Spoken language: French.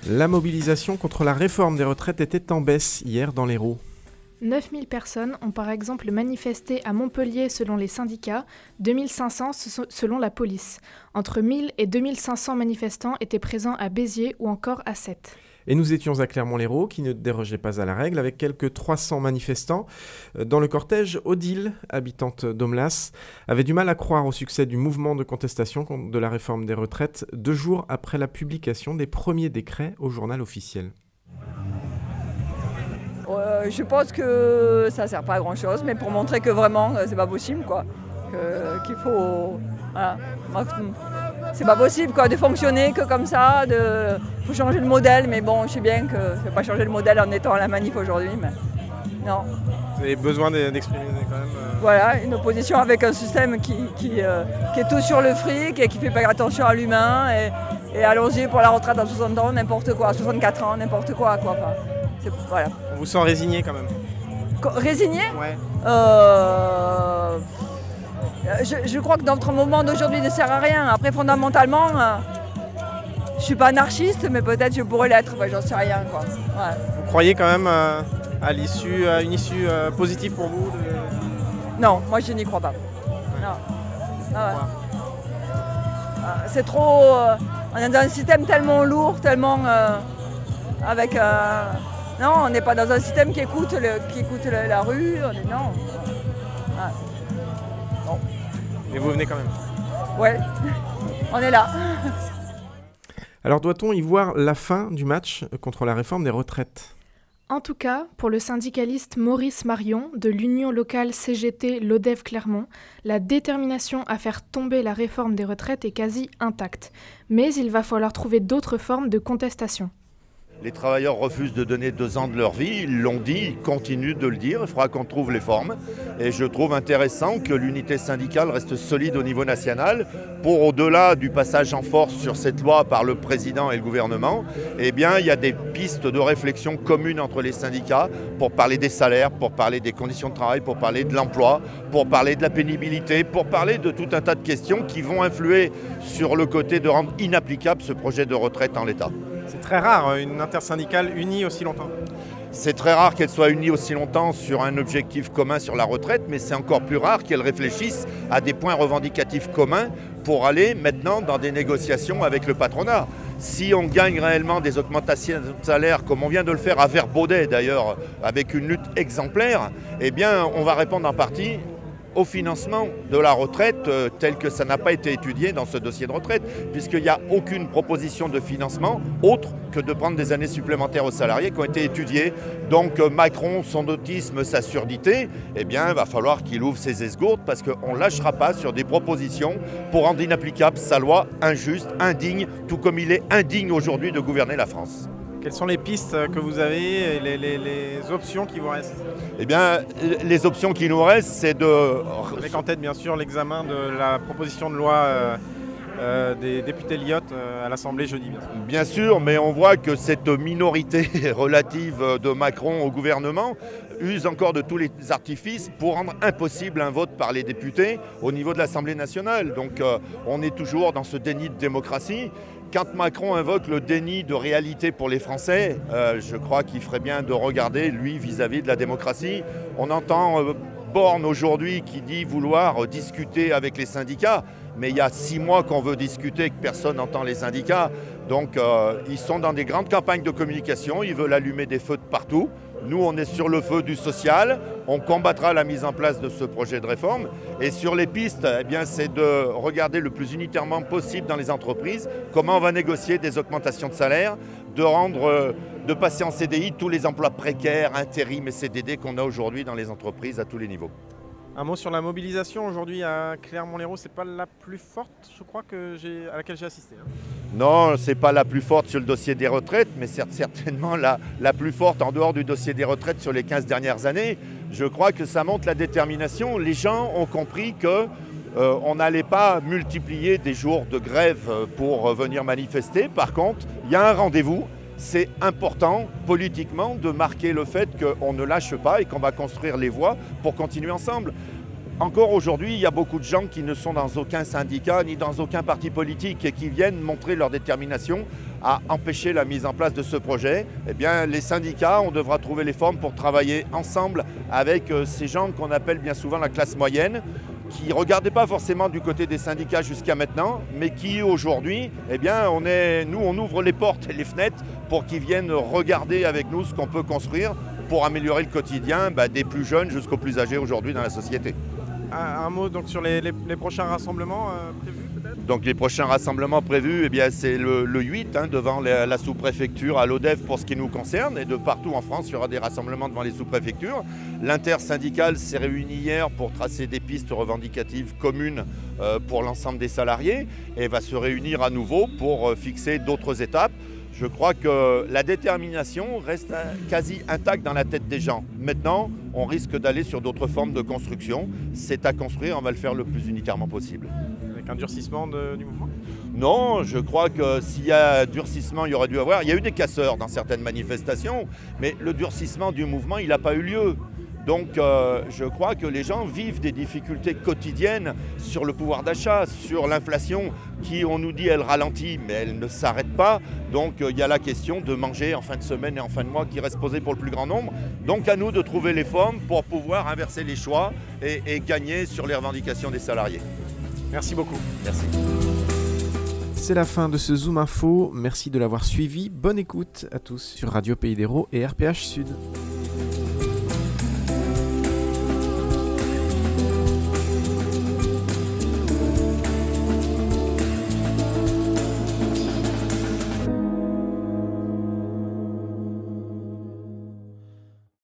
La mobilisation contre la réforme des retraites était en baisse hier dans l'Hérault. 9000 personnes ont par exemple manifesté à Montpellier selon les syndicats, 2500 selon la police. Entre 1000 et 2500 manifestants étaient présents à Béziers ou encore à Sète. Et nous étions à Clermont-Lérault, qui ne dérogeait pas à la règle, avec quelques 300 manifestants. Dans le cortège, Odile, habitante d'Aumelas, avait du mal à croire au succès du mouvement de contestation de la réforme des retraites, 2 jours après la publication des premiers décrets au journal officiel. Je pense que ça ne sert pas à grand chose, mais pour montrer que vraiment c'est pas possible, quoi. Qu'il faut. Voilà. C'est pas possible quoi, de fonctionner que comme ça, il faut changer le modèle, mais bon, je sais bien que je ne vais pas changer le modèle en étant à la manif aujourd'hui, mais non. Vous avez besoin d'exprimer quand même Voilà, une opposition avec un système qui est tout sur le fric et qui ne fait pas attention à l'humain, et allons-y pour la retraite à 60 ans, n'importe quoi, à 64 ans, n'importe quoi. Enfin, voilà. On vous sent résigné quand même. Résigné ? Ouais. Je crois que notre moment d'aujourd'hui ne sert à rien. Après, fondamentalement, je ne suis pas anarchiste, mais peut-être je pourrais l'être. J'en sais rien, quoi. Ouais. Vous croyez quand même à une issue positive pour vous Non, moi je n'y crois pas. Non. Ah ouais. C'est trop. On est dans un système tellement lourd, tellement avec. Non, on n'est pas dans un système qui écoute la rue. Non. Ouais. Bon. Mais vous venez quand même. Ouais, on est là. Alors doit-on y voir la fin du match contre la réforme des retraites ? En tout cas, pour le syndicaliste Maurice Marion de l'union locale CGT Lodève Clermont, la détermination à faire tomber la réforme des retraites est quasi intacte. Mais il va falloir trouver d'autres formes de contestation. Les travailleurs refusent de donner 2 ans de leur vie, ils l'ont dit, ils continuent de le dire, il faudra qu'on trouve les formes. Et je trouve intéressant que l'unité syndicale reste solide au niveau national pour, au-delà du passage en force sur cette loi par le président et le gouvernement, eh bien, il y a des pistes de réflexion communes entre les syndicats pour parler des salaires, pour parler des conditions de travail, pour parler de l'emploi, pour parler de la pénibilité, pour parler de tout un tas de questions qui vont influer sur le côté de rendre inapplicable ce projet de retraite en l'état. C'est très rare, une intersyndicale unie aussi longtemps. C'est très rare qu'elle soit unie aussi longtemps sur un objectif commun sur la retraite, mais c'est encore plus rare qu'elle réfléchisse à des points revendicatifs communs pour aller maintenant dans des négociations avec le patronat. Si on gagne réellement des augmentations de salaire, comme on vient de le faire à Verbaudet d'ailleurs, avec une lutte exemplaire, eh bien on va répondre en partie au financement de la retraite tel que ça n'a pas été étudié dans ce dossier de retraite, puisqu'il n'y a aucune proposition de financement autre que de prendre des années supplémentaires aux salariés qui ont été étudiées. Donc Macron, son autisme, sa surdité, eh bien il va falloir qu'il ouvre ses esgourdes parce qu'on ne lâchera pas sur des propositions pour rendre inapplicable sa loi injuste, indigne, tout comme il est indigne aujourd'hui de gouverner la France. Quelles sont les pistes que vous avez et les options qui vous restent ? Eh bien, les options qui nous restent, c'est de... Avec en tête, bien sûr, l'examen de la proposition de loi des députés Lyotte à l'Assemblée jeudi. Bien sûr, mais on voit que cette minorité relative de Macron au gouvernement use encore de tous les artifices pour rendre impossible un vote par les députés au niveau de l'Assemblée nationale. Donc, on est toujours dans ce déni de démocratie. Quand Macron invoque le déni de réalité pour les Français, je crois qu'il ferait bien de regarder, lui, vis-à-vis de la démocratie. On entend Borne aujourd'hui qui dit vouloir discuter avec les syndicats, mais il y a 6 mois qu'on veut discuter et que personne n'entend les syndicats. Donc ils sont dans des grandes campagnes de communication, ils veulent allumer des feux de partout. Nous, on est sur le feu du social, on combattra la mise en place de ce projet de réforme. Et sur les pistes, eh bien, c'est de regarder le plus unitairement possible dans les entreprises comment on va négocier des augmentations de salaire, de passer en CDI tous les emplois précaires, intérim et CDD qu'on a aujourd'hui dans les entreprises à tous les niveaux. Un mot sur la mobilisation aujourd'hui à Clermont-Lérault, c'est pas la plus forte, je crois, à laquelle j'ai assisté. Non, c'est pas la plus forte sur le dossier des retraites, mais certainement la plus forte en dehors du dossier des retraites sur les 15 dernières années. Je crois que ça montre la détermination. Les gens ont compris qu'on n'allait pas multiplier des jours de grève pour venir manifester. Par contre, il y a un rendez-vous. C'est important politiquement de marquer le fait qu'on ne lâche pas et qu'on va construire les voies pour continuer ensemble. Encore aujourd'hui, il y a beaucoup de gens qui ne sont dans aucun syndicat ni dans aucun parti politique et qui viennent montrer leur détermination à empêcher la mise en place de ce projet. Eh bien, les syndicats, on devra trouver les formes pour travailler ensemble avec ces gens qu'on appelle bien souvent la classe moyenne, qui ne regardaient pas forcément du côté des syndicats jusqu'à maintenant, mais qui aujourd'hui, eh bien, on ouvre les portes et les fenêtres pour qu'ils viennent regarder avec nous ce qu'on peut construire pour améliorer le quotidien des plus jeunes jusqu'aux plus âgés aujourd'hui dans la société. Un mot donc sur les prochains rassemblements prévus peut-être ? Donc les prochains rassemblements prévus, eh bien, c'est le 8 devant la sous-préfecture à l'ODEV pour ce qui nous concerne, et de partout en France, il y aura des rassemblements devant les sous-préfectures. L'intersyndicale s'est réunie hier pour tracer des pistes revendicatives communes pour l'ensemble des salariés et va se réunir à nouveau pour fixer d'autres étapes. Je crois que la détermination reste quasi intacte dans la tête des gens. Maintenant, on risque d'aller sur d'autres formes de construction. C'est à construire, on va le faire le plus unitairement possible. Avec un durcissement du mouvement ? Non, je crois que s'il y a durcissement, il y aurait dû avoir. Il y a eu des casseurs dans certaines manifestations, mais le durcissement du mouvement, il n'a pas eu lieu. Donc je crois que les gens vivent des difficultés quotidiennes sur le pouvoir d'achat, sur l'inflation qui, on nous dit, elle ralentit, mais elle ne s'arrête pas. Donc il y a la question de manger en fin de semaine et en fin de mois qui reste posée pour le plus grand nombre. Donc à nous de trouver les formes pour pouvoir inverser les choix et gagner sur les revendications des salariés. Merci beaucoup. Merci. C'est la fin de ce Zoom Info. Merci de l'avoir suivi. Bonne écoute à tous sur Radio Pays d'Hérault et RPH Sud.